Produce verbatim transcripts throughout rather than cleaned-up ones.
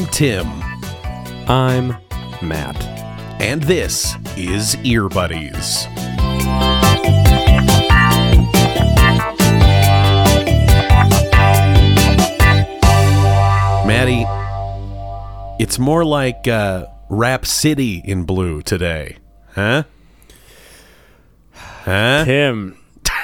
I'm Tim. I'm Matt. And this is Ear Buddies. Maddie, it's more like uh, Rap City in blue today. Huh? Huh? Tim.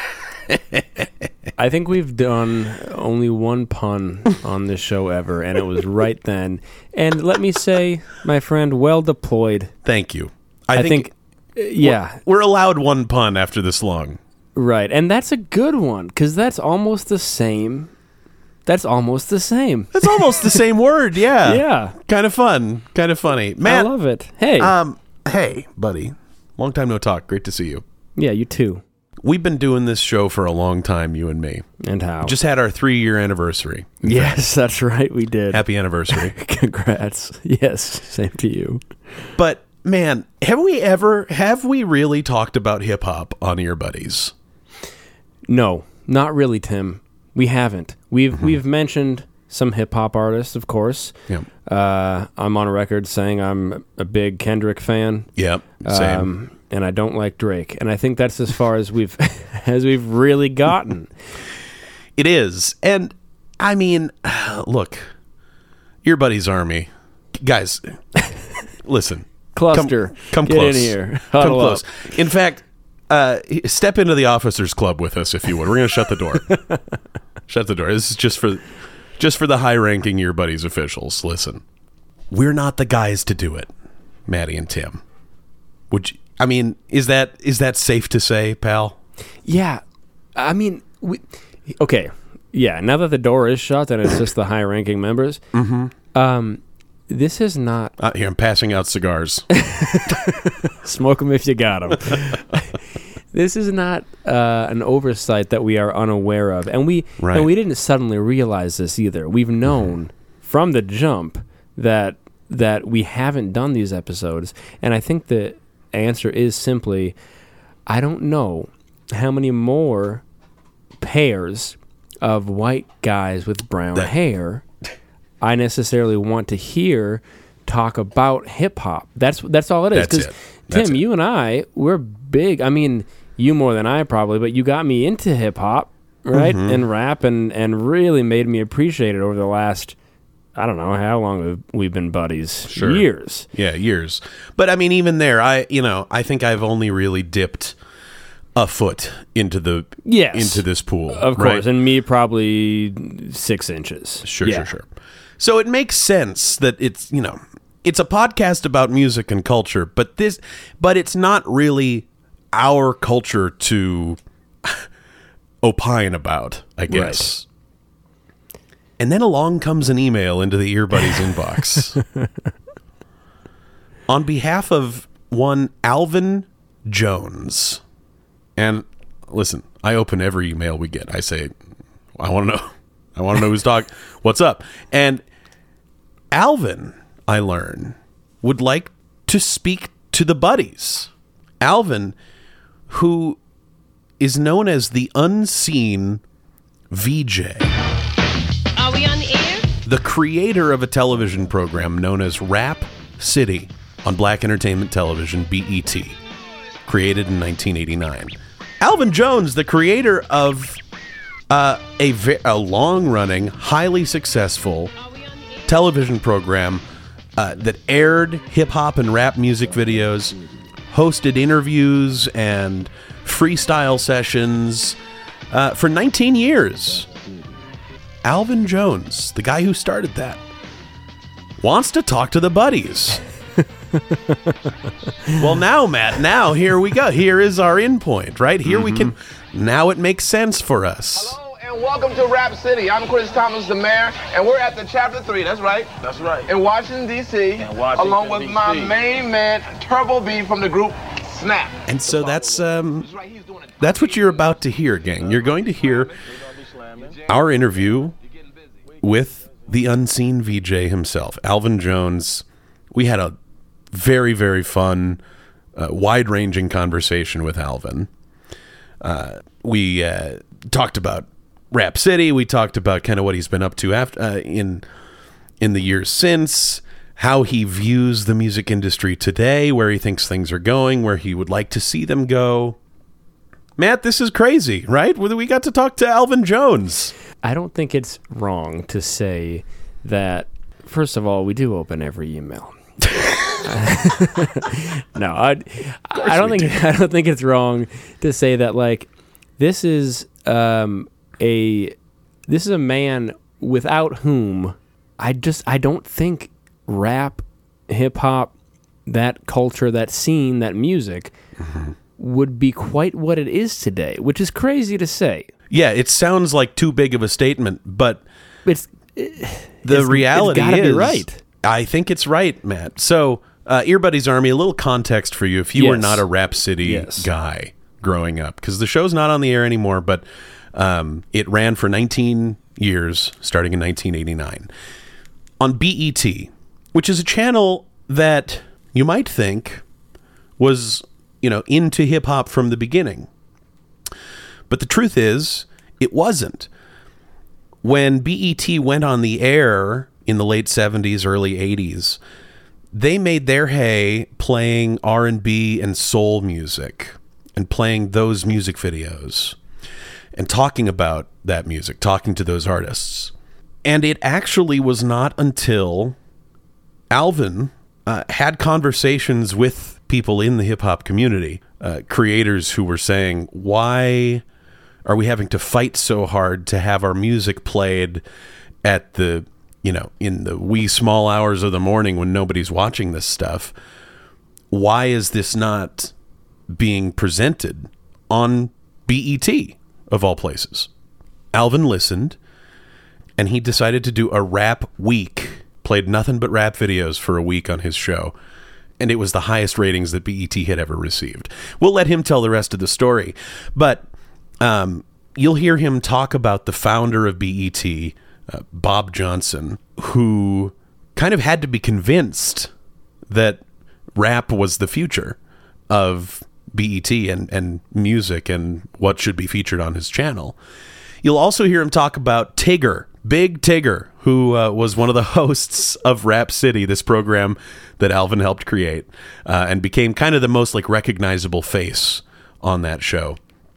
I think we've done only one pun on this show ever, and it was right then. And let me say, my friend, well deployed. Thank you. I, I think, think, uh, yeah. We're, we're allowed one pun after this long. Right, and that's a good one, because that's almost the same. That's almost the same. It's almost the same word, yeah. Yeah. Kind of fun. Kind of funny. Matt, I love it. Hey. Um, hey, buddy. Long time no talk. Great to see you. Yeah, you too. We've been doing this show for a long time, you and me. And how? Just had our three-year anniversary. Yes, that's right, we did. Happy anniversary. Congrats. Yes, same to you. But, man, have we ever, have we really talked about hip-hop on Ear Buddies? No, not really, Tim. We haven't. We've mm-hmm. we've mentioned some hip-hop artists, of course. Yep. Uh, I'm on record saying I'm a big Kendrick fan. Yep, same. Um, and I don't like Drake. And I think that's as far as we've as we've really gotten. It is. And, I mean, look, Ear Buddies Army. Guys, listen. Cluster. Come, come Get close. in here. Come Huddle close. up. In fact, uh, step into the officers club with us, if you would. We're going to shut the door. Shut the door. This is just for just for the high-ranking Ear Buddies officials. Listen, we're not the guys to do it, Maddie and Tim. Would you, I mean, is that is that safe to say, pal? Yeah. I mean, we, okay. Yeah, now that the door is shut and it's just the high-ranking members, mm-hmm. um, this is not... Uh, here, I'm passing out cigars. Smoke them if you got them. This is not uh, an oversight that we are unaware of, and we right. and we didn't suddenly realize this either. We've known mm-hmm. from the jump that that we haven't done these episodes, and I think the answer is simply, I don't know how many more pairs of white guys with brown that- hair I necessarily want to hear talk about hip hop. That's that's all it is. That's it. That's Tim, it. you and I, we're big. I mean, you more than I probably, but you got me into hip hop, right? Mm-hmm. And rap, and, and really made me appreciate it over the last, I don't know, how long have we've been buddies? Sure. Years. Yeah, years. But I mean, even there, I you know, I think I've only really dipped a foot into the yes. into this pool. Of right? course, and me probably six inches. Sure, yeah. sure, sure. So it makes sense that it's, you know, it's a podcast about music and culture, but this, but it's not really our culture to opine about, I guess. Right. And then along comes an email into the Ear Buddies inbox. On behalf of one Alvin Jones. And listen, I open every email we get. I say, I want to know. I want to know who's talking. What's up? And Alvin, I learn, would like to speak to the buddies. Alvin, who is known as the unseen V J. Are we on the air? The creator of a television program known as Rap City on Black Entertainment Television, B E T, created in nineteen eighty-nine. Alvin Jones, the creator of uh, a, ve- a long-running, highly successful television program uh, that aired hip-hop and rap music videos, hosted interviews and freestyle sessions uh, for nineteen years. Alvin Jones, the guy who started that, wants to talk to the buddies. Well, now, Matt, now here we go. Here is our endpoint, right? Here mm-hmm. we can, now it makes sense for us. Hello and welcome to Rap City. I'm Chris Thomas, the mayor, and we're at the chapter three, that's right. That's right. In Washington, D C, In Washington, along with D C. my main man, Turbo B from the group Snap. And so that's, um, that's what you're about to hear, gang. You're going to hear our interview with the unseen V J himself, Alvin Jones. We had a very, very fun, uh, wide-ranging conversation with Alvin. Uh, we uh, talked about Rap City. We talked about kind of what he's been up to after uh, in in the years since, how he views the music industry today, where he thinks things are going, where he would like to see them go. Matt, this is crazy, right? We got to talk to Alvin Jones. I don't think it's wrong to say that, first of all, we do open every email. no, I, I don't think do. I don't think it's wrong to say that, like, this is um, a this is a man without whom I just I don't think rap, hip hop, that culture, that scene, that music mm-hmm. would be quite what it is today, which is crazy to say. Yeah, it sounds like too big of a statement, but it's the it's, reality it's gotta is be right. I think it's right, Matt. So, uh, Ear Buddies Army, a little context for you if you yes. were not a Rap City yes. guy growing up, because the show's not on the air anymore, but um, it ran for nineteen years, starting in nineteen eighty-nine, on B E T, which is a channel that you might think was, you know, into hip hop from the beginning. But the truth is, it wasn't. When B E T went on the air in the late seventies, early eighties, they made their hay playing R and B and soul music and playing those music videos and talking about that music, talking to those artists. And it actually was not until Alvin uh, had conversations with people in the hip-hop community, uh, creators who were saying, why are we having to fight so hard to have our music played at the, you know, in the wee small hours of the morning when nobody's watching this stuff? Why is this not being presented on B E T, of all places? Alvin listened, and he decided to do a rap week, played nothing but rap videos for a week on his show, and it was the highest ratings that B E T had ever received. We'll let him tell the rest of the story, but um, you'll hear him talk about the founder of B E T, uh, Bob Johnson, who kind of had to be convinced that rap was the future of B E T and, and music and what should be featured on his channel. You'll also hear him talk about Tigger, Big Tigger, who uh, was one of the hosts of Rap City, this program that Alvin helped create, uh, and became kind of the most like recognizable face on that show.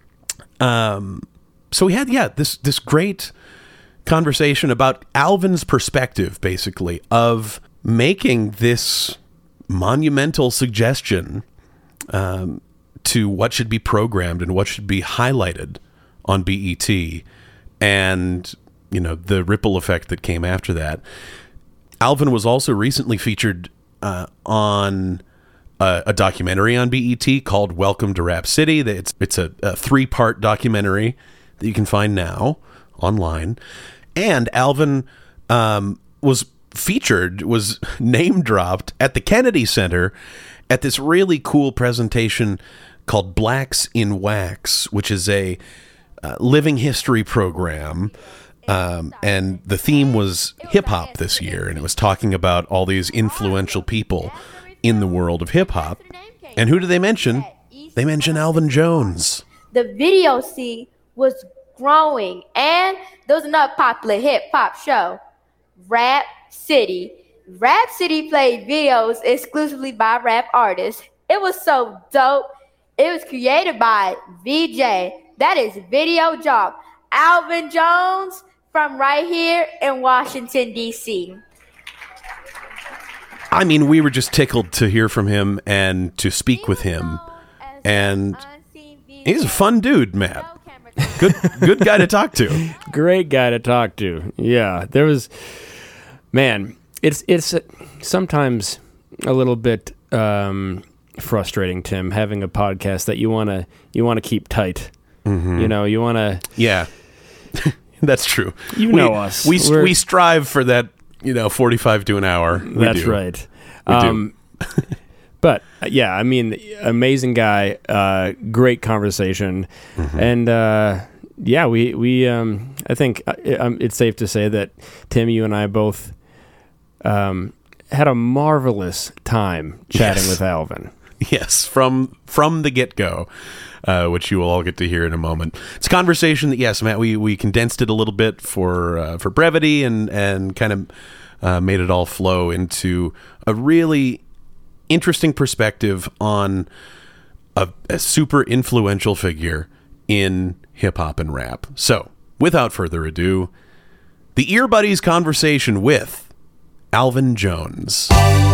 Um, so we had, yeah, this this great conversation about Alvin's perspective, basically, of making this monumental suggestion um, to what should be programmed and what should be highlighted on B E T, and, you know, the ripple effect that came after that. Alvin was also recently featured uh, on a, a documentary on B E T called Welcome to Rap City. It's, it's a, a three-part documentary that you can find now online. And Alvin um, was featured, was name-dropped at the Kennedy Center at this really cool presentation called Blacks in Wax, which is a uh, living history program. Um, and the theme was hip-hop this year, and it was talking about all these influential people in the world of hip-hop. And who do they mention? They mention Alvin Jones. The video scene was growing, and there was another popular hip-hop show, Rap City. Rap City played videos exclusively by rap artists. It was so dope. It was created by V J, that is Video Job, Alvin Jones, from right here in Washington, D C I mean, we were just tickled to hear from him and to speak with him. And he's a fun dude, Matt. Good good guy to talk to. Great guy to talk to. Yeah, there was, man, it's it's sometimes a little bit um, frustrating, Tim, having a podcast that you want to you want to keep tight. Mm-hmm. You know, you want to. Yeah. That's true. You we, know us. We We're, we strive for that, you know, forty-five to an hour. We that's do. right. We um, do. But yeah, I mean, amazing guy, uh, great conversation, mm-hmm. and uh, yeah, we we um, I think um, it's safe to say that Tim, you and I both um, had a marvelous time chatting yes. with Alvin. Yes, from from the get-go, uh, which you will all get to hear in a moment. It's a conversation that, yes, Matt, we, we condensed it a little bit for uh, for brevity and and kind of uh, made it all flow into a really interesting perspective on a, a super influential figure in hip hop and rap. So, without further ado, the Ear Buddies conversation with Alvin Jones.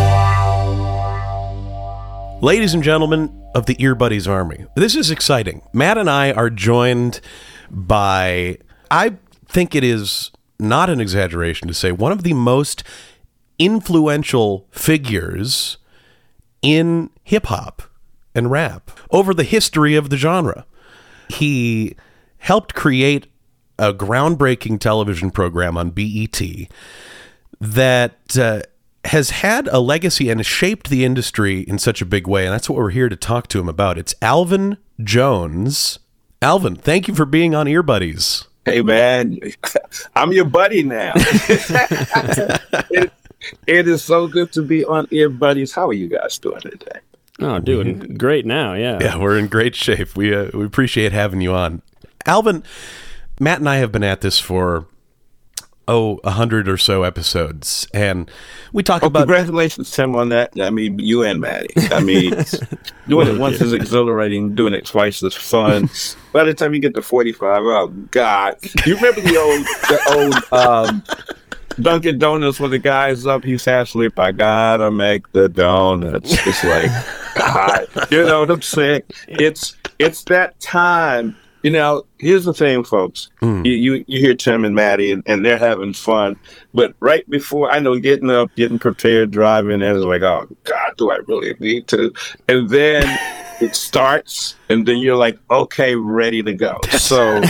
Ladies and gentlemen of the Ear Buddies Army, this is exciting. Matt and I are joined by, I think it is not an exaggeration to say, one of the most influential figures in hip-hop and rap over the history of the genre. He helped create a groundbreaking television program on B E T that uh, has had a legacy and has shaped the industry in such a big way, and that's what we're here to talk to him about. It's Alvin Jones. Alvin, thank you for being on Ear Buddies. Hey, man, I'm your buddy now. it, it is so good to be on Ear Buddies. How are you guys doing today? Oh, doing great now, yeah. Yeah, we're in great shape. We uh, we appreciate having you on. Alvin, Matt and I have been at this for, oh, a hundred or so episodes, and we talk oh, about... Congratulations, Tim, on that. I mean, you and Maddie. I mean, doing it once is exhilarating, doing it twice is fun. By the time you get to forty-five, oh, God. You remember the old, the old um, Dunkin' Donuts when the guy's up, he's asleep, I gotta make the donuts. It's like, God, you know what I'm saying? It's, it's that time. You know, here's the thing, folks. Mm. You, you you hear Tim and Maddie, and, and they're having fun. But right before, I know, getting up, getting prepared, driving, and it's like, oh, God, do I really need to? And then it starts, and then you're like, okay, ready to go. So,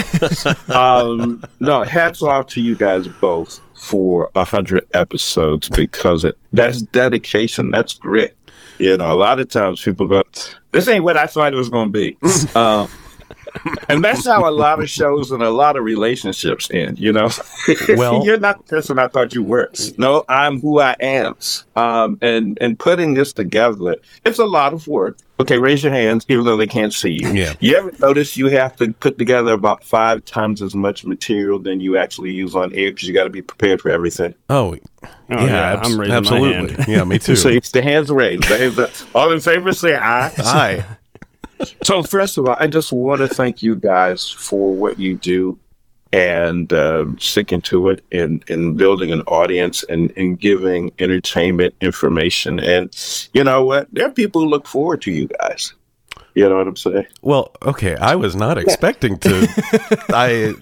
um, no, hats off to you guys both for one hundred episodes, because it, that's dedication. That's grit. You know, a lot of times people go, this ain't what I thought it was going to be. um, And that's how a lot of shows and a lot of relationships end, you know? Well, you're not the person I thought you were. No, I'm who I am. Um, and, and putting this together, it's a lot of work. Okay, raise your hands, even though they can't see you. Yeah. You ever notice you have to put together about five times as much material than you actually use on air, because you got to be prepared for everything? Oh, Oh, yeah, yeah, abs- I'm raising absolutely. my hand. Yeah, me too. So it's the hands raised. The hands are- all in favor, say aye. Aye. So first of all, I just want to thank you guys for what you do, and uh, sticking to it, and, and building an audience, and, and giving entertainment information. And you know what? There are people who look forward to you guys. You know what I'm saying? Well, okay, I was not expecting to. I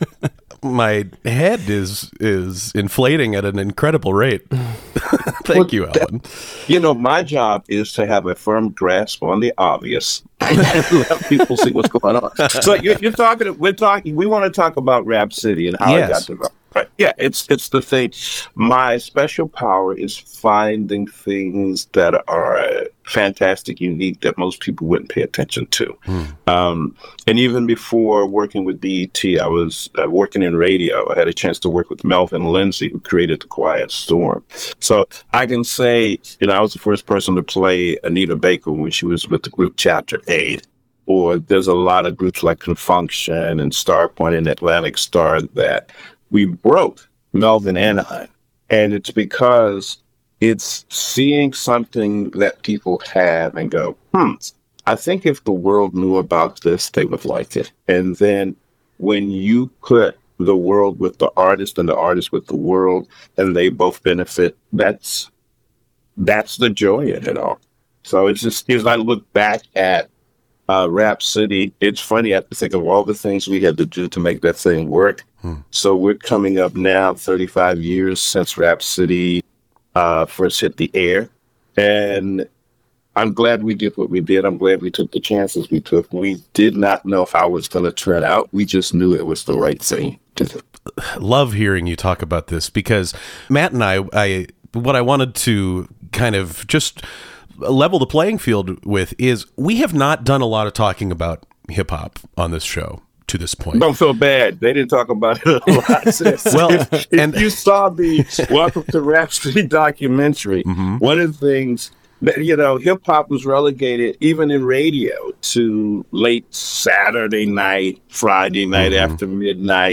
my head is is inflating at an incredible rate. Thank Well, you, Alvin. You know, my job is to have a firm grasp on the obvious and let people see what's going on. So you're, you're talking. We're talking. We want to talk about Rap City and how Yes. it got developed. Right. Yeah, it's it's the thing. My special power is finding things that are fantastic, unique, that most people wouldn't pay attention to. Hmm. Um, and even before working with B E T, I was uh, working in radio. I had a chance to work with Melvin Lindsay, who created The Quiet Storm. So I can say, you know, I was the first person to play Anita Baker when she was with the group Chapter eight. Or there's a lot of groups like Confunction and Starpoint and Atlantic Star that we broke, Melvin and I. And it's because it's seeing something that people have and go, hmm, I think if the world knew about this, they would like it. And then when you put the world with the artist and the artist with the world, and they both benefit, that's that's the joy in it all. So it's just, as I look back at Uh, Rap City, it's funny, I have to think of all the things we had to do to make that thing work. Hmm. So we're coming up now thirty-five years since Rap City uh, first hit the air. And I'm glad we did what we did. I'm glad we took the chances we took. We did not know how it was going to turn out. We just knew it was the right thing to do. Love hearing you talk about this, because Matt and I, I what I wanted to kind of just level the playing field with is we have not done a lot of talking about hip hop on this show to this point. Don't feel bad. They didn't talk about it a lot. Sis. Well, if, if and you saw the Welcome to Rap City documentary, mm-hmm. one of the things that, you know, hip hop was relegated even in radio to late Saturday night, Friday night mm-hmm. after midnight.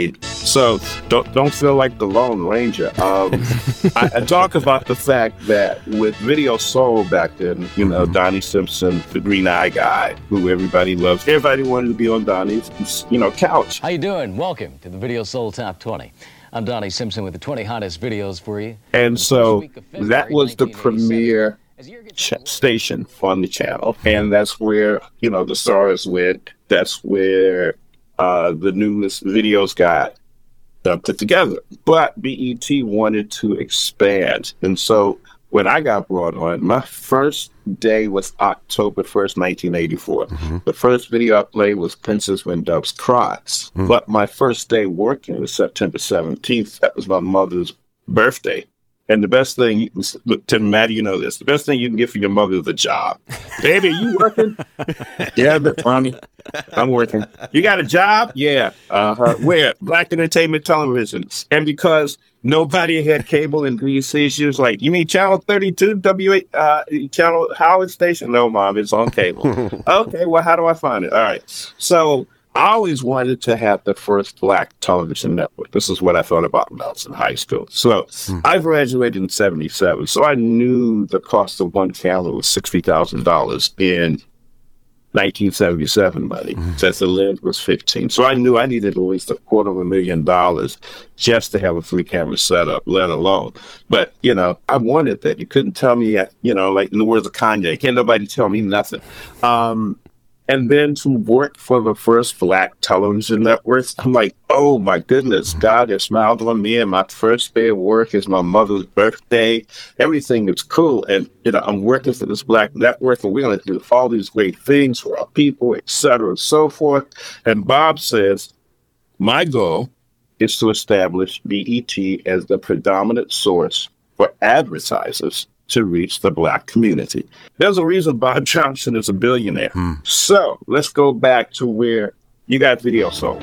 So don't don't feel like the Lone Ranger. Um, I, I talk about the fact that with Video Soul back then, you know, Donnie Simpson, the Green Eye Guy, who everybody loves. Everybody wanted to be on Donnie's, you know, couch. How you doing? Welcome to the Video Soul Top twenty. I'm Donnie Simpson with the twenty hottest videos for you. And so that was the premiere ch- station on the channel, and that's where, you know, the stars went. That's where uh, the newest videos got uh, put together. But B E T wanted to expand, and so when I got brought on, my first day was October first, nineteen eighty-four. Mm-hmm. The first video I played was Princess When Doves Cries. Mm-hmm. But my first day working was September seventeenth. That was my mother's birthday. And the best thing, you can, look, Tim, Maddie, you know this, the best thing you can get for your mother is a job. Baby, you working? Yeah, but mommy, I'm working. You got a job? Yeah. Uh-huh. Where? Black Entertainment Television. And because nobody had cable in D C, she was like, you mean Channel thirty-two, W eight, uh, Channel Howard Station? No, Mom, it's on cable. Okay, well, how do I find it? All right. So I always wanted to have the first black television network. This is what I thought about when I was in high school. So mm. I graduated in seventy-seven. So I knew the cost of one channel was sixty thousand dollars in nineteen seventy-seven money, mm. since the lens was fifteen. So I knew I needed at least a quarter of a million dollars just to have a three camera setup, let alone. But, you know, I wanted that. You couldn't tell me, you know, like in the words of Kanye, can't nobody tell me nothing. Um, And then to work for the first black television network, I'm like, oh my goodness, God has smiled on me. And my first day of work is my mother's birthday. Everything is cool. And, you know, I'm working for this black network, and we're going to do all these great things for our people, et cetera, and so forth. And Bob says, my goal is to establish B E T as the predominant source for advertisers to reach the black community. There's a reason Bob Johnson is a billionaire. Hmm. So let's go back to where you got Video Soul.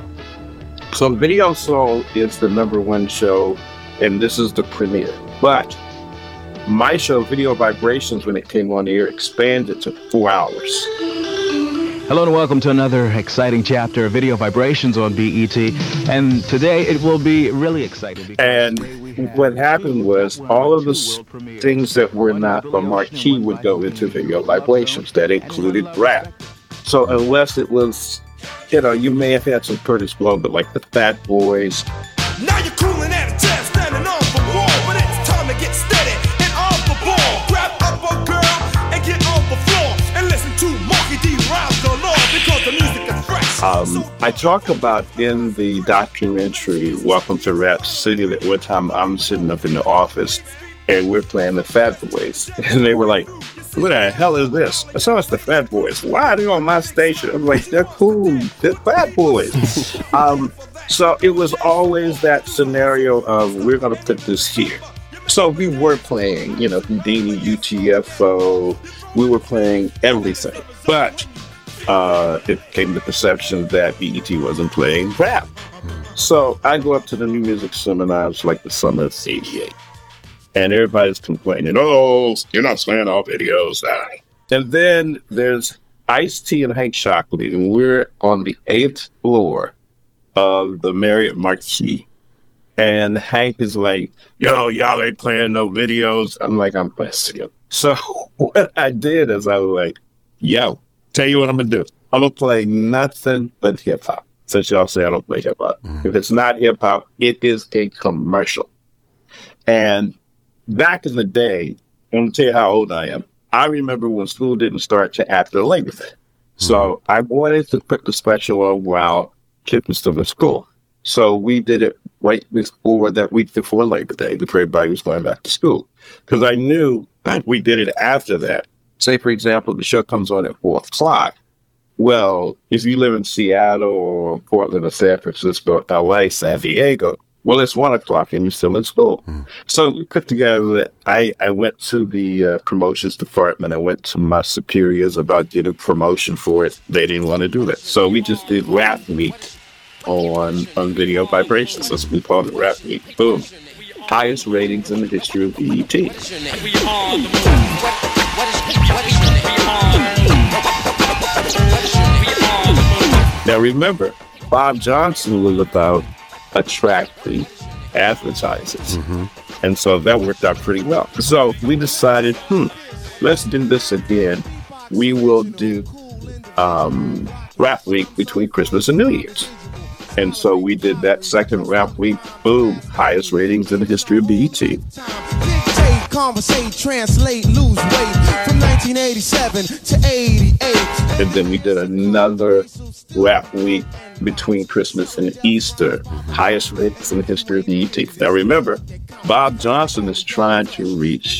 So Video Soul is the number one show, and this is the premiere. But my show, Video Vibrations, when it came on the air, expanded to four hours. Hello and welcome to another exciting chapter of Video Vibrations on B E T. And today it will be really exciting. And what happened was all of the things that were not the marquee would go into Video Vibrations. That included rap. So unless it was, you know, you may have had some Curtis Blow, but like the Fat Boys. Now you're cooling at a jazz, standing on the wall, but it's time to get steady and off the ball. Grab up a girl and get off the floor and listen to Marky D. Rouse the Lord because the music is fresh. Um, I talk about in the documentary Welcome to Rap City that one time I'm sitting up in the office and we're playing the Fat Boys, and they were like, "What the hell is this?" I said, "It's the Fat Boys." "Why are they on my station?" I'm like, "They're cool. They're Fat Boys." um, so it was always that scenario of we're going to put this here. So we were playing, you know, Houdini, U T F O. We were playing everything, but uh, it came to the perception that B E T wasn't playing rap. So I go up to the new music seminars like the summer of eighty-eight. And everybody's complaining, "Oh, you're not playing all videos." And then there's Ice-T and Hank Shocklee, and we're on the eighth floor of the Marriott Marquis. And Hank is like, "Yo, y'all ain't playing no videos." I'm like, "I'm blessed you." So what I did is I was like, "Yo, tell you what I'm going to do. I'm going to play nothing but hip-hop." Since y'all say I don't play hip-hop. Mm-hmm. If it's not hip-hop, it is a commercial. And back in the day, I'm going to tell you how old I am. I remember when school didn't start till after Labor Day. Mm-hmm. So I wanted to put the special on while kids were still in school. So we did it right before that week before Labor Day, before everybody was going back to school. Because I knew that we did it after that. Say, for example, the show comes on at four o'clock. Well, if you live in Seattle or Portland or San Francisco, L A, San Diego, well, it's one o'clock and you're still in school. Mm. So we put together that I, I went to the uh, promotions department. I went to my superiors about getting a promotion for it. They didn't want to do that. So we just did Rap Week on, on Video Vibrations. That's what we called it, Rap Week. Boom. Highest ratings in the history of B E T. Now remember, Bob Johnson was about attract the advertisers. Mm-hmm. And so that worked out pretty well. So we decided, hmm, let's do this again. We will do um, Rap Week between Christmas and New Year's. And so we did that second Rap Week. Boom, highest ratings in the history of B E T. Conversate, translate, lose weight from nineteen eighty-seven to eighty-eight. And then we did another Rap Week between Christmas and Easter, highest ratings in the history of B E T. Now remember, Bob Johnson is trying to reach,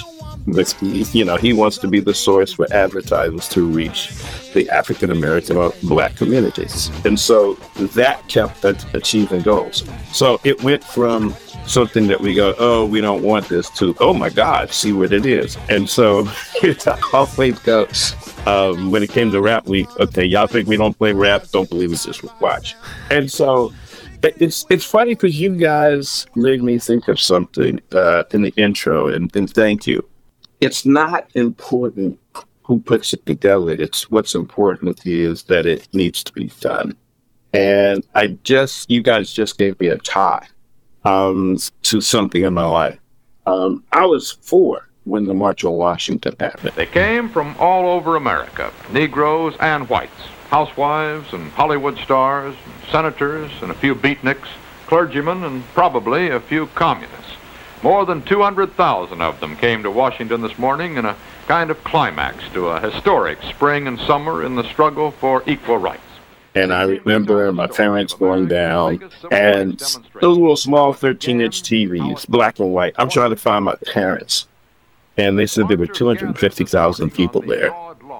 you know, he wants to be the source for advertisers to reach the African American or Black communities. And so that kept achieving goals. So it went from something that we go, oh, we don't want this, to, oh my God, see what it is. And so it always goes. Um, when it came to Rap Week, okay, y'all think we don't play rap? Don't believe us, just watch. And so it's it's funny because you guys made me think of something uh, in the intro, and, and thank you. It's not important who puts it together. It's what's important is that it needs to be done. And I just, you guys just gave me a tie um, to something in my life. Um, I was four when the March on Washington happened. They came from all over America, Negroes and whites, housewives and Hollywood stars, senators and a few beatniks, clergymen and probably a few communists. More than two hundred thousand of them came to Washington this morning in a kind of climax to a historic spring and summer in the struggle for equal rights. And I remember my parents going down, and those little small thirteen-inch T Vs, black and white. I'm trying to find my parents. And they said there were two hundred fifty thousand people there.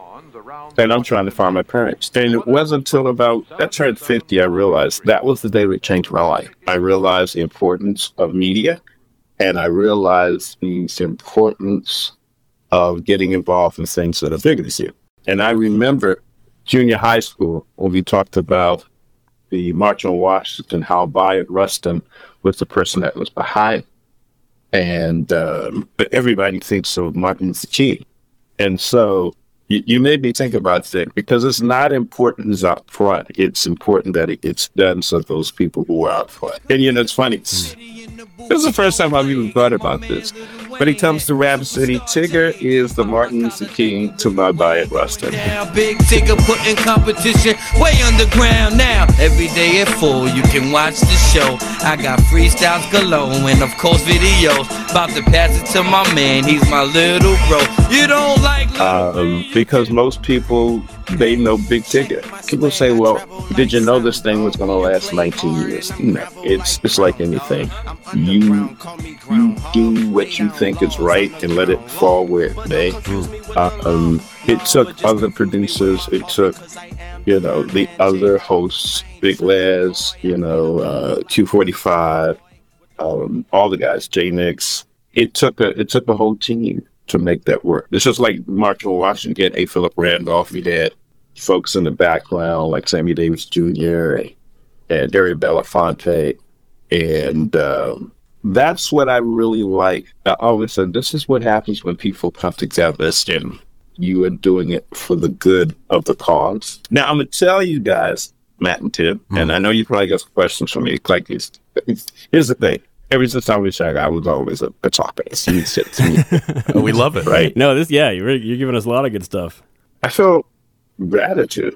And I'm trying to find my parents. And it wasn't until about, I turned fifty, I realized that was the day that changed my life. I realized the importance of media, and I realized the importance of getting involved in things that are bigger than you. And I remember junior high school when we talked about the March on Washington, how Bayard Rustin was the person that was behind. And um, but everybody thinks of Martin Luther King. And so you, you made me think about that, because it's not important as up front. It's important that it gets done so those people who are out front. And you know, it's funny. This is the first time I've even thought about this. When it comes to Rap City, Tigger is the Martin Luther King to my Bayard Rustin. Now, Big Tigger putting competition way underground now. Every day at four, you can watch the show. I got freestyles galore and, of course, videos. About to pass it to my man, he's my little bro. You don't like... Um, because most people, they know Big Tigger. People say, well, did you know this thing was going to last nineteen years? No, it's, it's like anything. You, you do what you think is right and let it fall where it may. Uh, um, it took other producers, it took, you know, the other hosts, Big Laz, you know, uh, Q forty-five, um, all the guys, J Nix. It took a it took a whole team to make that work. It's just like March on Washington, A. Philip Randolph. We had folks in the background like Sammy Davis Junior and, and Derry Belafonte. And um, that's what I really like. I always said, this is what happens when people come together and you are doing it for the good of the cause. Now, I'm going to tell you guys, Matt and Tim, mm. and I know you probably got some questions for me. Like this. Here's the thing. Ever since I was young, I was always a, a talker. You said to me. Oh, we love it. Right? No, this, yeah, you're, you're giving us a lot of good stuff. I feel gratitude.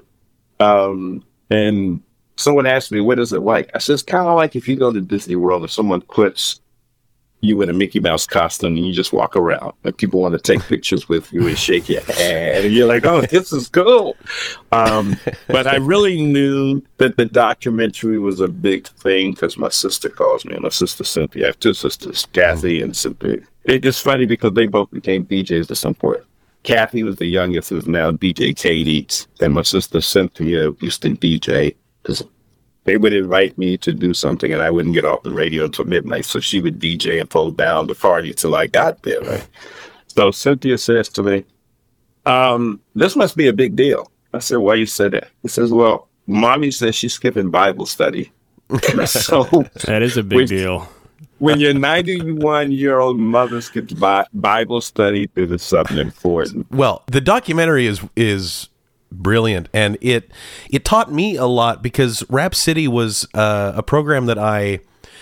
Um, and someone asked me, what is it like? I said, it's kind of like if you go to Disney World and someone puts you in a Mickey Mouse costume and you just walk around and people want to take pictures with you and shake your hand and you're like, oh, this is cool. Um, but I really knew that the documentary was a big thing because my sister calls me, and my sister Cynthia. I have two sisters, Kathy and Cynthia. It's funny because they both became D Js at some point. Kathy was the youngest, who's now D J Katie, and my sister Cynthia used to D J because they would invite me to do something and I wouldn't get off the radio until midnight. So she would D J and hold down the party till I got there, right? So Cynthia says to me, um, this must be a big deal. I said, why you said that? He says, well, mommy says she's skipping Bible study. So that is a big when, deal. When your ninety-one-year-old mother skips bi- Bible study, it is something important. Well, the documentary is is... brilliant, and it it taught me a lot because Rap City was uh, a program that I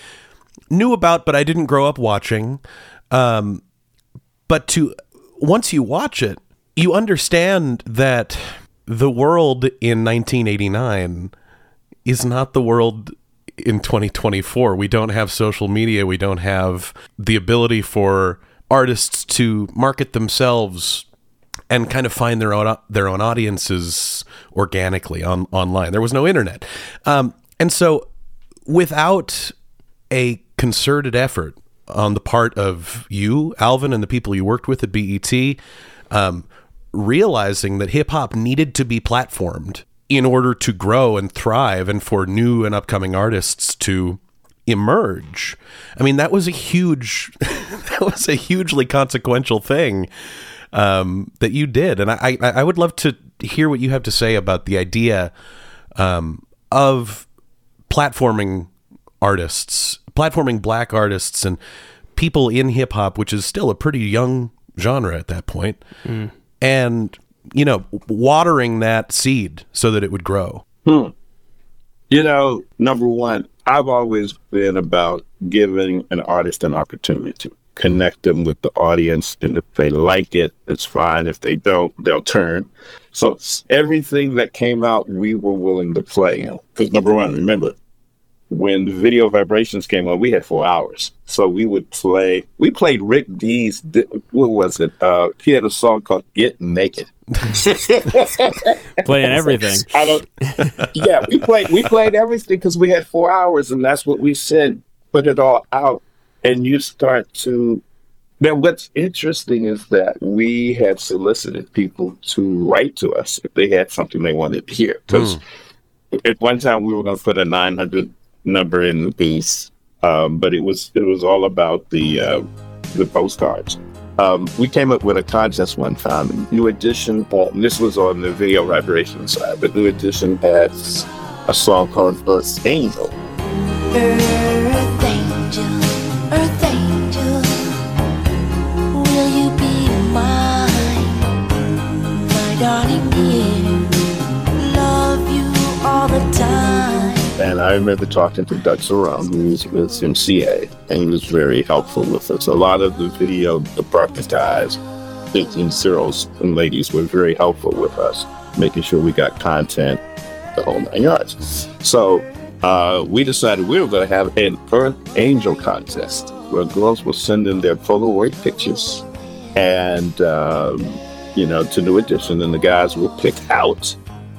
knew about, but I didn't grow up watching. Um, but to once you watch it, you understand that the world in nineteen eighty-nine is not the world in twenty twenty-four. We don't have social media. We don't have the ability for artists to market themselves and kind of find their own their own audiences organically on online. There was no internet. Um, and so without a concerted effort on the part of you, Alvin, and the people you worked with at B E T, um, realizing that hip-hop needed to be platformed in order to grow and thrive and for new and upcoming artists to emerge. I mean, that was a huge, that was a hugely consequential thing um, that you did. And I, I, I would love to hear what you have to say about the idea um, of platforming artists, platforming black artists and people in hip hop, which is still a pretty young genre at that point. Mm. And, you know, watering that seed so that it would grow. Hmm. You know, number one, I've always been about giving an artist an opportunity to connect them with the audience. And if they like it, it's fine. If they don't, they'll turn. So everything that came out, we were willing to play. Because number one, remember, when the Video Vibrations came on, we had four hours. So we would play, we played Rick D's, what was it? Uh, he had a song called Get Naked. Playing everything. I don't, yeah, we played, we played everything because we had four hours and that's what we said, put it all out. And you start to, then what's interesting is that we had solicited people to write to us if they had something they wanted to hear. Because mm. at one time we were going to put a nine hundred number in the piece, um, but it was it was all about the uh, the postcards. Um, we came up with a contest one time. New Edition, well, this was on the Video Vibration side, but New Edition had a song called Earth Angel. Earth Angel, Earth Angel, will you be mine, my darling dear, love you all the time. And I remember talking to Doug Cerrone, who was with M C A, and he was very helpful with us. A lot of the video department guys, fifteen zeros and ladies, were very helpful with us, making sure we got content, the whole nine yards. So uh, we decided we were going to have an Earth Angel contest where girls will send in their Polaroid pictures and, um, you know, to New Edition, and the guys will pick out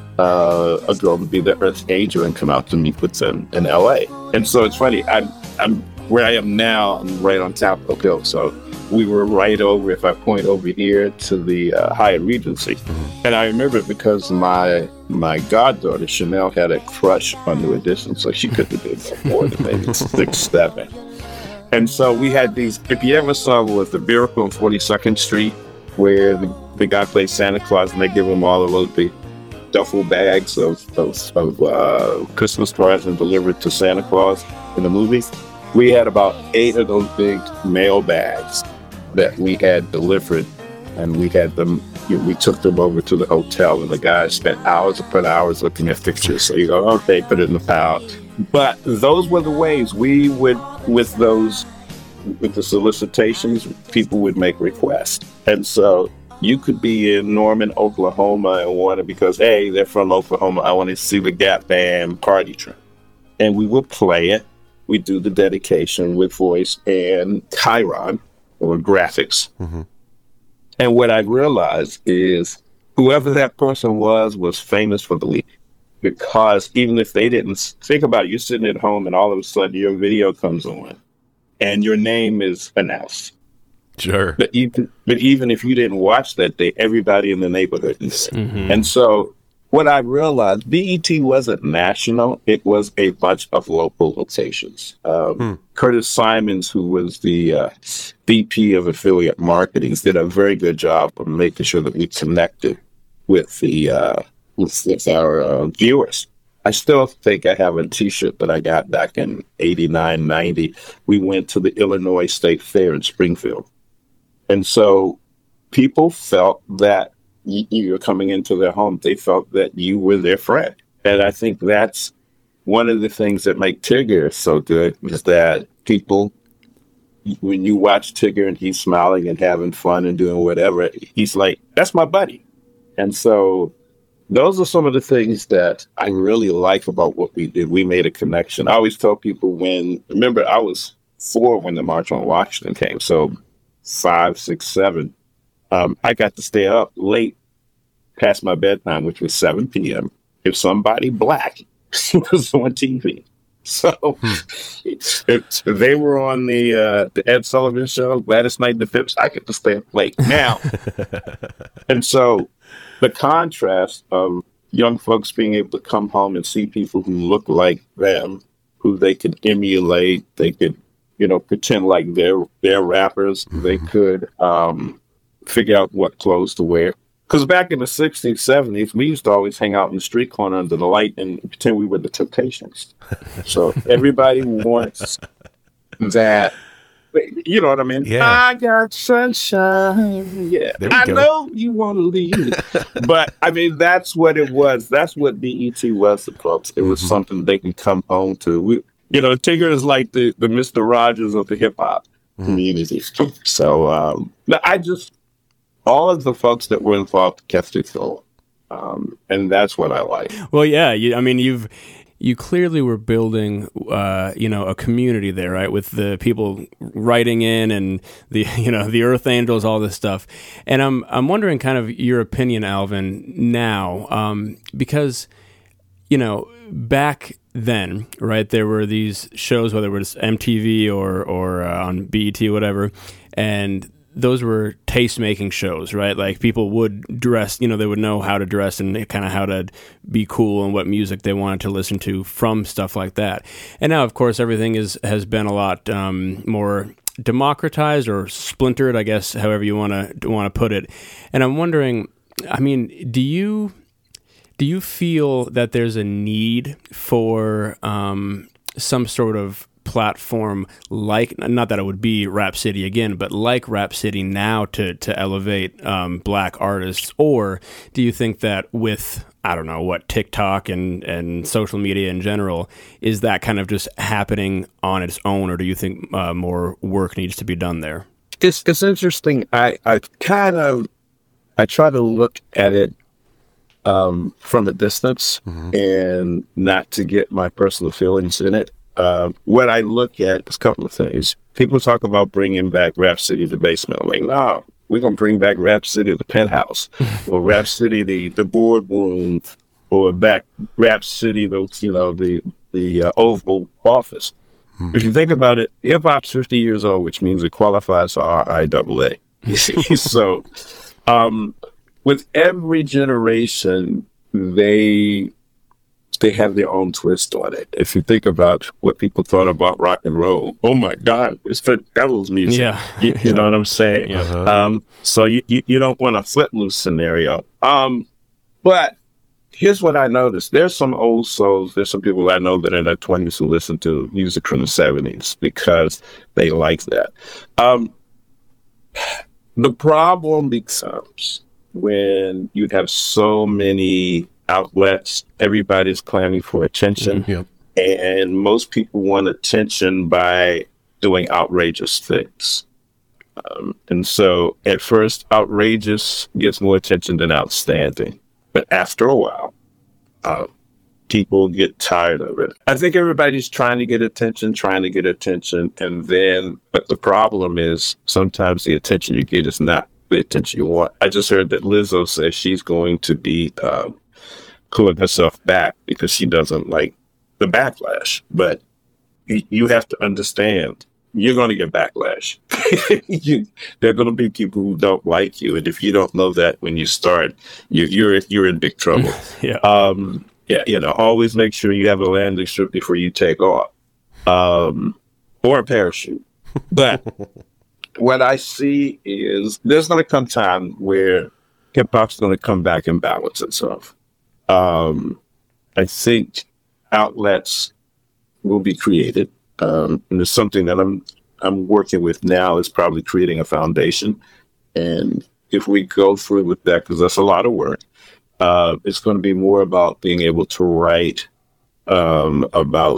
Uh, a girl to be the Earth Angel and come out to meet with them in L A. And so it's funny, I'm, I'm where I am now, I'm right on Capitol Hill. So we were right over, if I point over here, to the uh, Hyatt Regency. And I remember because my my goddaughter, Chanel, had a crush on New Edition, so she couldn't have been no more than maybe six, seven. And so we had these, if you ever saw was the Miracle on forty-second Street, where the, the guy plays Santa Claus and they give him all of those big duffel bags of, of, of uh, Christmas cards and delivered to Santa Claus in the movies. We had about eight of those big mail bags that we had delivered, and we had them, you know, we took them over to the hotel, and the guys spent hours upon hours looking at pictures. So you go, okay, put it in the pile. But those were the ways we would, with those, with the solicitations, people would make requests. And so you could be in Norman, Oklahoma, and want to, because, hey, they're from Oklahoma, I want to see the Gap Band party train. And we would play it. We do the dedication with voice and Chiron, or graphics. Mm-hmm. And what I realized is whoever that person was was famous for the week. Because even if they didn't, think about it, you're sitting at home and all of a sudden your video comes on and your name is announced. Sure. But even, but even if you didn't watch that day, everybody in the neighborhood is. Mm-hmm. And so what I realized, B E T wasn't national. It was a bunch of local locations. Um, hmm. Curtis Simons, who was the uh, V P of affiliate marketing, did a very good job of making sure that we connected with the uh, with, with our uh, viewers. I still think I have a T-shirt that I got back in eighty-nine, ninety. We went to the Illinois State Fair in Springfield. And so people felt that you, you were coming into their home. They felt that you were their friend. And I think that's one of the things that make Tigger so good, is that people, when you watch Tigger and he's smiling and having fun and doing whatever, he's like, that's my buddy. And so those are some of the things that I really like about what we did. We made a connection. I always tell people when, remember, I was four when the March on Washington came. So five, six, seven. Um, I got to stay up late past my bedtime, which was seven p.m. if somebody black was on T V. So if they were on the uh, the Ed Sullivan Show, Gladys Knight and the Phipps, I get to stay up late now. And so the contrast of young folks being able to come home and see people who look like them, who they could emulate, they could, you know, pretend like they're, they're rappers, mm-hmm. they could um, figure out what clothes to wear. Because back in the sixties, seventies, we used to always hang out in the street corner under the light and pretend we were the Temptations. So everybody wants that. You know what I mean? Yeah. I got sunshine. Yeah. I go. know you want to leave. But, I mean, that's what it was. That's what B E T was to folks. It was mm-hmm. something they can come home to. We, you know, Tigger is like the, the Mister Rogers of the hip-hop mm-hmm. community. So, um, I just... all of the folks that were involved kept it going. Um, and that's what I like. Well, yeah, you, I mean, you've you clearly were building, uh, you know, a community there, right? With the people writing in and the, you know, the Earth Angels, all this stuff. And I'm I'm wondering, kind of your opinion, Alvin, now, um, because, you know, back then, right, there were these shows, whether it was M T V or or uh, on B E T, whatever, and those were taste-making shows, right? Like people would dress, you know, they would know how to dress and kind of how to be cool and what music they wanted to listen to from stuff like that. And now, of course, everything is has been a lot um, more democratized or splintered, I guess, however you want to want to put it. And I'm wondering, I mean, do you do you feel that there's a need for um, some sort of platform like, not that it would be Rap City again, but like Rap City now to to elevate um, black artists? Or do you think that with, I don't know, what, TikTok and, and social media in general, is that kind of just happening on its own, or do you think uh, more work needs to be done there? It's it's interesting. I, I kind of, I try to look at it um, from a distance mm-hmm. and not to get my personal feelings in it. Uh, what I look at is a couple of things. People talk about bringing back Rap City the basement. I'm like, no, we're going to bring back Rap City the penthouse, or Rap City the, the boardroom, or back Rap City the, you know, the, the uh, Oval Office. Mm-hmm. If you think about it, hip hop's fifty years old, which means it qualifies for R I A A. You see? So um, with every generation, they... they have their own twist on it. If you think about what people thought about rock and roll, oh my God, it's for devil's music. Yeah. You, you know what I'm saying? Uh-huh. Um, so you, you, you don't want a footloose scenario. Um, but here's what I noticed. There's some old souls, there's some people I know that are in their twenties who listen to music from the seventies because they like that. Um, the problem becomes when you have so many outlets, everybody's clamoring for attention, mm-hmm. and most people want attention by doing outrageous things. Um, and so at first, outrageous gets more attention than outstanding. But after a while, uh, people get tired of it. I think everybody's trying to get attention, trying to get attention, and then, but the problem is sometimes the attention you get is not the attention you want. I just heard that Lizzo says she's going to be uh, pulling herself back because she doesn't like the backlash. But you, you have to understand, you're going to get backlash. you, there are going to be people who don't like you, and if you don't know that when you start, you, you're you're in big trouble. yeah. Um, yeah, you know, always make sure you have a landing strip before you take off, um, or a parachute. But what I see is there's going to come time where hip hop's going to come back and balance itself. Um, I think outlets will be created. Um, and there's something that I'm I'm working with now is probably creating a foundation. And if we go through with that, because that's a lot of work, uh, it's going to be more about being able to write um, about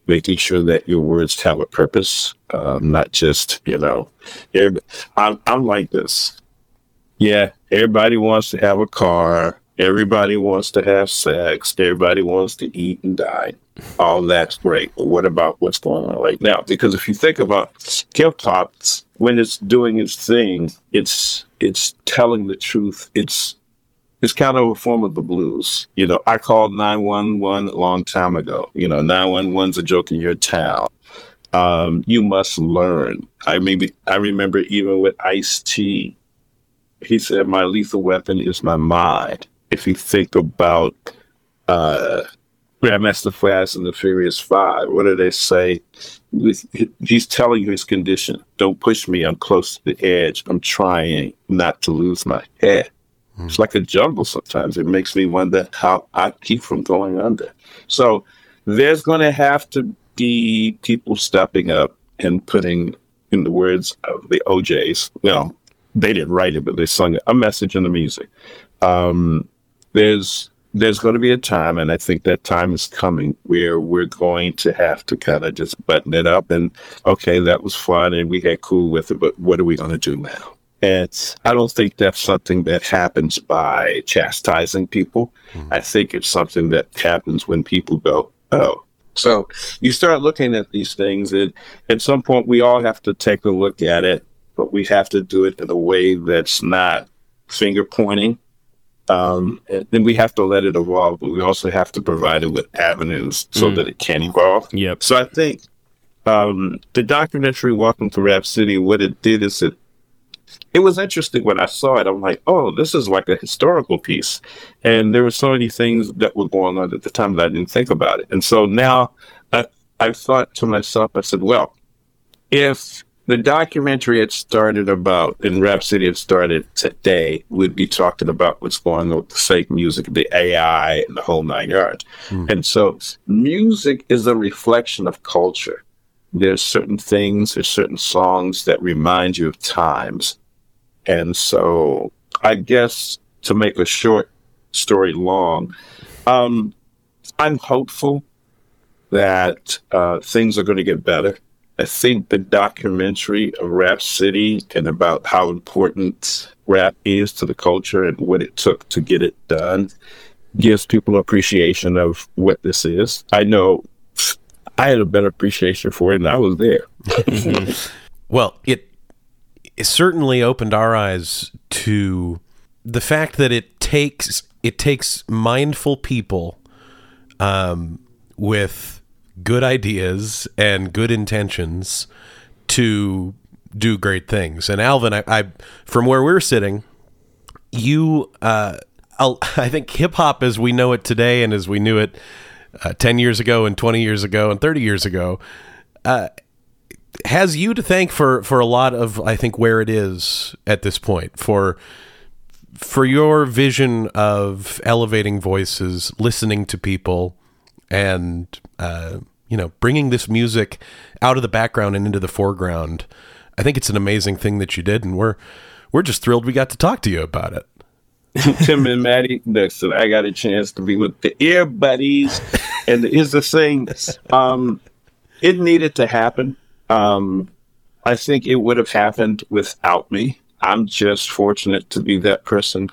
making sure that your words have a purpose, um, not just, you know, every- I'm, I'm like this. Yeah, everybody wants to have a car. Everybody wants to have sex. Everybody wants to eat and dine. All that's great. But what about what's going on right now? Because if you think about hip hop, when it's doing its thing, it's it's telling the truth. It's it's kind of a form of the blues. You know, I called nine one one a long time ago. You know, nine one one's a joke in your town. Um, you must learn. I maybe I remember even with Ice-T, he said, my lethal weapon is my mind. If you think about uh, Grandmaster Flash and the Furious Five, what do they say? He's telling you his condition. Don't push me. I'm close to the edge. I'm trying not to lose my head. Mm. It's like a jungle sometimes. It makes me wonder how I keep from going under. So there's going to have to be people stepping up and putting, in the words of the O Js, you know, they didn't write it, but they sung a message in the music. Um, there's there's going to be a time, and I think that time is coming, where we're going to have to kind of just button it up and, okay, that was fun and we had cool with it, but what are we going to do now? And I don't think that's something that happens by chastising people. Mm-hmm. I think it's something that happens when people go, oh. So you start looking at these things, and at some point we all have to take a look at it, but we have to do it in a way that's not finger pointing. Um, and then we have to let it evolve, but we also have to provide it with avenues so mm. that it can evolve. Yep. So I think um, the documentary Welcome to Rap City, what it did is it it was interesting when I saw it. I'm like, oh, this is like a historical piece. And there were so many things that were going on at the time that I didn't think about it. And so now I, I thought to myself, I said, well, if the documentary had started about, and Rap City had started today, we'd be talking about what's going on with the fake music, the A I, and the whole nine yards. Mm. And so music is a reflection of culture. There's certain things, there's certain songs that remind you of times. And so I guess to make a short story long, um, I'm hopeful that uh, things are going to get better. I think the documentary of Rap City and about how important rap is to the culture and what it took to get it done gives people appreciation of what this is. I know I had a better appreciation for it, and I was there. Well, it, it certainly opened our eyes to the fact that it takes it takes mindful people um, with good ideas and good intentions to do great things. And Alvin, I, I from where we're sitting, you, uh, I'll, I think hip hop as we know it today and as we knew it uh, ten years ago and twenty years ago and thirty years ago, uh, has you to thank for, for a lot of, I think, where it is at this point, for, for your vision of elevating voices, listening to people, and uh, you know, bringing this music out of the background and into the foreground. I think it's an amazing thing that you did, and we're we're just thrilled we got to talk to you about it. Tim and Maddie, listen, I got a chance to be with the Ear Buddies, and here's the thing: um, it needed to happen. Um, I think it would have happened without me. I'm just fortunate to be that person.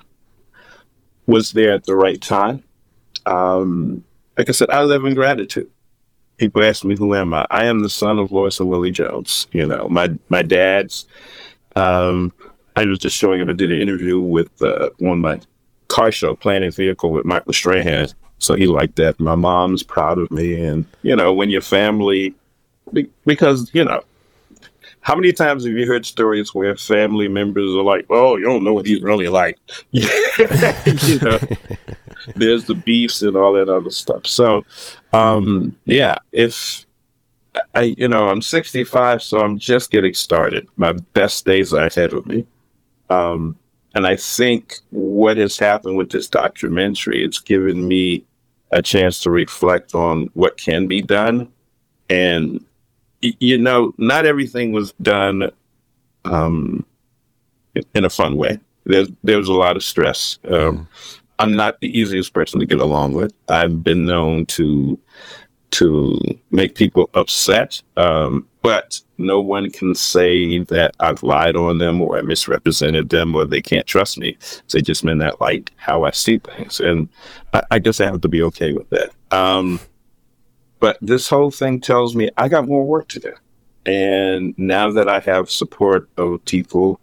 Was there at the right time. Um, Like I said, I live in gratitude. People ask me, who am I? I am the son of Lois and Willie Jones. You know, my my dad's, um, I was just showing him, I did an interview with uh, on my car show, Planet Vehicle, with Michael Strahan. So he liked that. My mom's proud of me. And, you know, when your family, because, you know, how many times have you heard stories where family members are like, oh, you don't know what he's really like? You know, there's the beefs and all that other stuff. So, um, yeah, if I, you know, I'm sixty-five, so I'm just getting started. My best days are ahead of me. Um, and I think what has happened with this documentary, it's given me a chance to reflect on what can be done. And, you know, not everything was done um, in a fun way. There's, there was a lot of stress. Um, I'm not the easiest person to get along with. I've been known to to make people upset. Um, but no one can say that I've lied on them or I misrepresented them or they can't trust me. They just may not like how I see things. And I, I guess I have to be okay with that. Um, but this whole thing tells me I got more work to do. And now that I have support of people,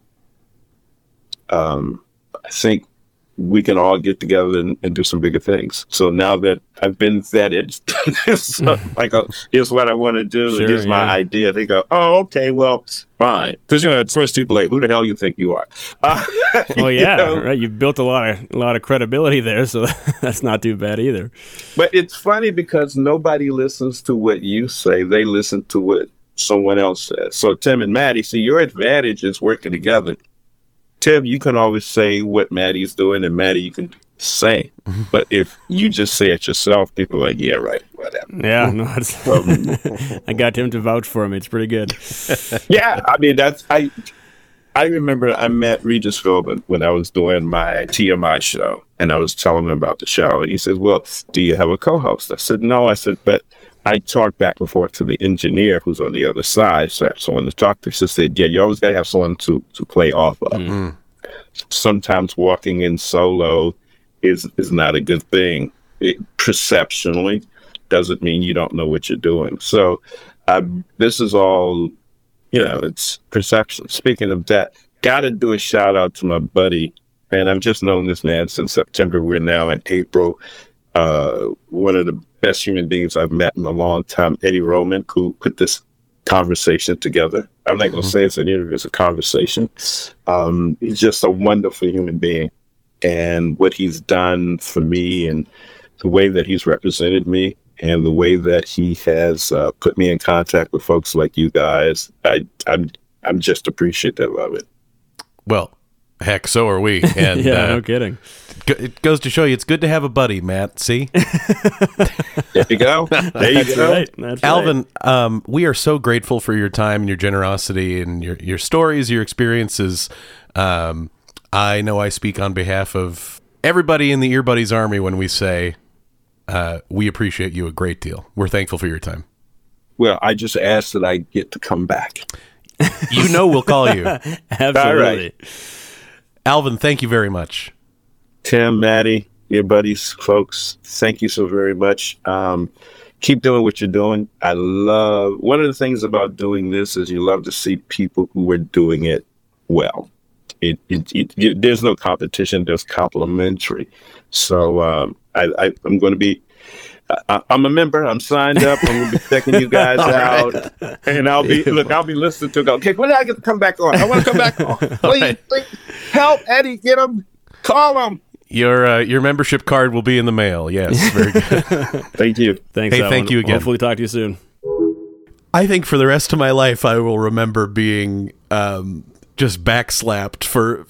um, I think we can all get together and, and do some bigger things. So now that I've been vetted, so like, uh, here's what I want to do. Sure, here's my yeah. idea. They go, oh, okay, well, fine. Because, you know, at first people are like, who the hell you think you are? Uh, Oh yeah, you know? right. You've built a lot of a lot of credibility there, so that's not too bad either. But it's funny because nobody listens to what you say. They listen to what someone else says. So Tim and Maddie, see, your advantage is working together. Tim, you can always say what Maddie's doing, and Maddie, you can say. But if you just say it yourself, people are like, yeah, right, whatever. Yeah, no, it's, Um, I got him to vouch for me. It's pretty good. Yeah, I mean, that's, I I remember I met Regis Philbin when I was doing my T M I show, and I was telling him about the show, and he said, well, do you have a co-host? I said, no. I said, but I talked back and forth to the engineer who's on the other side, so I have someone to talk to. She said, yeah, you always got to have someone to, to play off of. Mm-hmm. Sometimes walking in solo is is not a good thing. It, perceptionally, doesn't mean you don't know what you're doing. So uh, this is all, you know, it's perception. Speaking of that, got to do a shout out to my buddy, and I've just known this man since September. We're now in April. Uh, one of the best human beings I've met in a long time, Eddie Roman, who put this conversation together. I'm not going to say it's an interview, it's a conversation. Um, he's just a wonderful human being. And what he's done for me and the way that he's represented me and the way that he has uh, put me in contact with folks like you guys, I, I'm I'm just appreciative of it. Well, heck, so are we. And yeah, uh, no kidding. It goes to show you it's good to have a buddy, Matt. See? There you go. There you That's go. right. That's Alvin, um, we are so grateful for your time and your generosity and your, your stories, your experiences. Um, I know I speak on behalf of everybody in the Ear Buddies Army when we say uh, we appreciate you a great deal. We're thankful for your time. Well, I just asked that I get to come back. You know we'll call you. Absolutely. All right. Alvin, thank you very much. Tim, Maddie, your buddies, folks, thank you so very much. Um, keep doing what you're doing. I love, one of the things about doing this is you love to see people who are doing it well. It, it, it, it there's no competition, there's complimentary. So um, I, I, I'm going to be, I, I'm a member. I'm signed up. I'm going to be checking you guys out, right. And I'll be look. I'll be listening to. Go. Okay, when do I get to come back on? I want to come back on. Please, right. please help Eddie get him. Call him. Your uh, your membership card will be in the mail. Yes, very good. Thank you. Thanks. Hey, Alan. thank you again. Hopefully, talk to you soon. I think for the rest of my life, I will remember being um, just backslapped for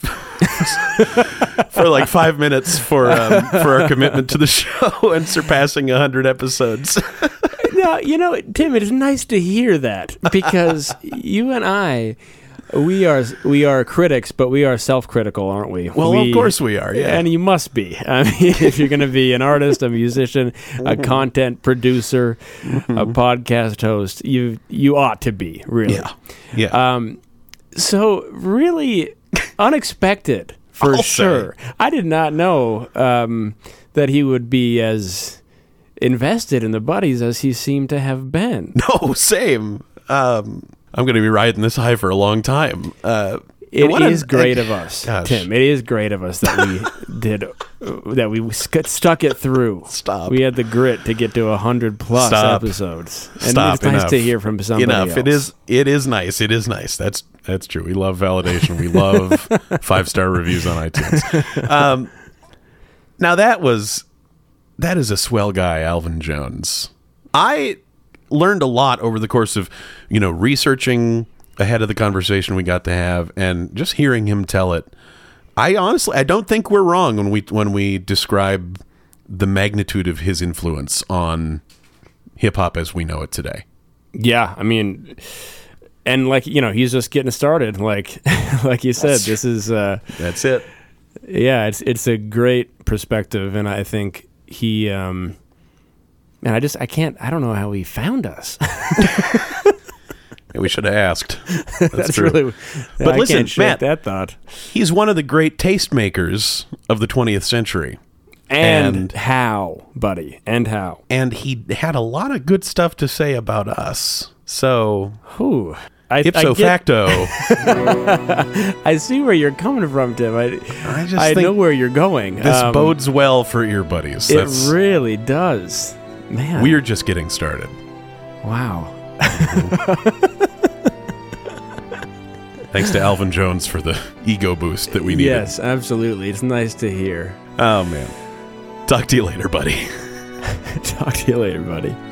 for like five minutes for um, for our commitment to the show and surpassing a hundred episodes. No, you know, Tim, it is nice to hear that because you and I, we are we are critics, but we are self-critical, aren't we? Well, we, of course we are. Yeah, and you must be. I mean, if you're going to be an artist, a musician, a content producer, mm-hmm. a podcast host, you you ought to be really. Yeah. Yeah. Um. So really unexpected for I'll sure. say. I did not know um, that he would be as invested in the buddies as he seemed to have been. No, same. Um, I'm going to be riding this high for a long time. Uh, it what is an, great uh, of us, gosh. Tim. It is great of us that we did, uh, that we sk- stuck it through. Stop. We had the grit to get to a hundred plus Stop. episodes. And Stop. it's nice Enough. to hear from somebody Enough. else. It is. It is nice. It is nice. That's that's true. We love validation. We love five star reviews on iTunes. Um, now that was that is a swell guy, Alvin Jones. I learned a lot over the course of you know researching ahead of the conversation we got to have and just hearing him tell it. I honestly, I don't think we're wrong when we when we describe the magnitude of his influence on hip hop as we know it today. Yeah, I mean, and like you know, he's just getting started. Like, like you said, That's this is uh, that's it. Yeah, it's it's a great perspective, and I think he um, Man, I just I can't I don't know how he found us. We should have asked. That's, That's true. really. But I listen, can't shake Matt, that thought. He's one of the great tastemakers of the twentieth century. And, And- how, buddy? And how? And he had a lot of good stuff to say about us. So, Whew. I, ipso I get- facto, I see where you're coming from, Tim. I, I just I think know where you're going. this Um, bodes well for ear buddies. It That's, really does. Man. we're just getting started. Wow. Thanks to Alvin Jones for the ego boost that we needed. Yes, absolutely. It's nice to hear. Oh, man. Talk to you later, buddy. Talk to you later, buddy.